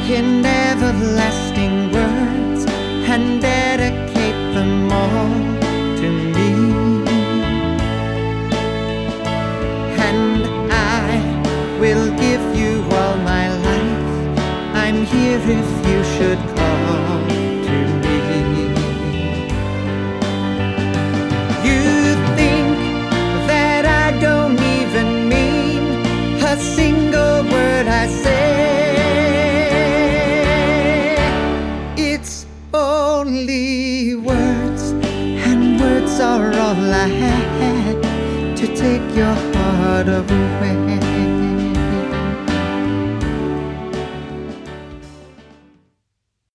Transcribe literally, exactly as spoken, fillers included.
in everlasting words and dedicate them all to me. And I will give you all my life. I'm here if you should call to me. You think that I don't even mean a single word I say. It's only words, and words are all I had to take your heart away.